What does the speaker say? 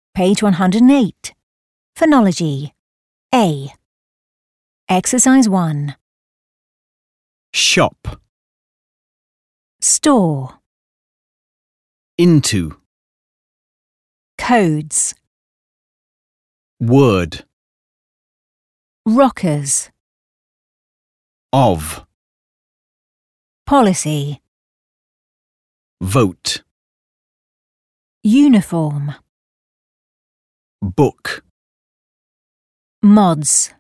Page 108. Phonology. A. Exercise 1. Shop. Store. Into. Codes. Word. Rockers. Of. Policy. Vote. Uniform. Book. Mods.